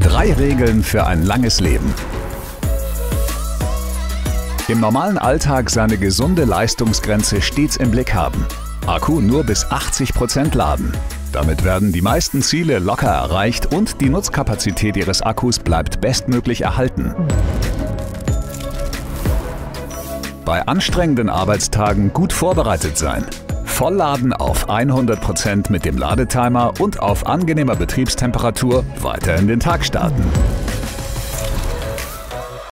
3 Regeln für ein langes Leben. Im normalen Alltag seine gesunde Leistungsgrenze stets im Blick haben. Akku nur bis 80% laden. Damit werden die meisten Ziele locker erreicht und die Nutzkapazität Ihres Akkus bleibt bestmöglich erhalten. Bei anstrengenden Arbeitstagen gut vorbereitet sein. Vollladen auf 100% mit dem Ladetimer und auf angenehmer Betriebstemperatur weiter in den Tag starten.